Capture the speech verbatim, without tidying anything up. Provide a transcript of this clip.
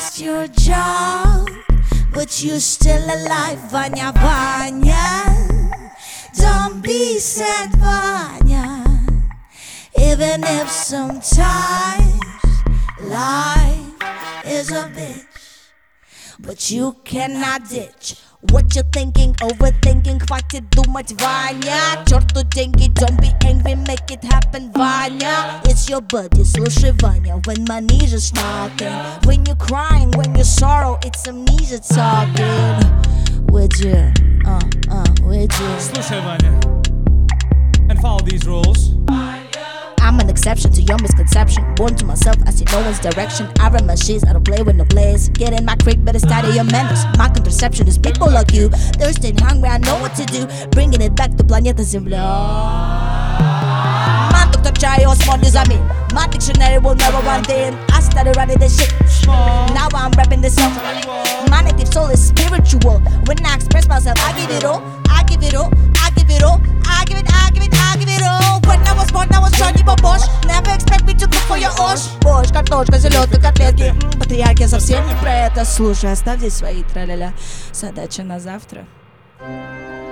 lost your job, but you're still alive, Vanya, Vanya. Don't be sad, Vanya. Even if sometimes life is a bitch, but you cannot ditch what you're thinking, overthinking, хватит думать, Ваня. Черту деньги, don't be angry, make it happen, Vanya. It's your buddy, слушай, Vanya, when money's just knocking. When you're crying, when you're sorrow, it's amnesia talking. With you, uh, uh, with you. Слушай, Ваня, and follow these rules. I'm an exception to your misconception. Born to myself, I see no one's direction. I run my shits, I don't play with no players. Get in my creek, better study your manners. My contraception is people like you. Thirsty and hungry, I know what to do. Bringing it back to планета Земля. Man took the try or small as I mean. My dictionary will never run thin. I started running this shit. Now I'm rapping this song. My native soul is spiritual. When I express myself, I give it all. I give it all. I give it all. I give it, I give it, I give it all. When I was born, I was Johnny Бабош. Never expect me to cook for your osh. Борщ, картошка, селедка, котлетки. Патриарх, я совсем не про это. Слушай, оставь здесь свои траля-ля. Задача на завтра.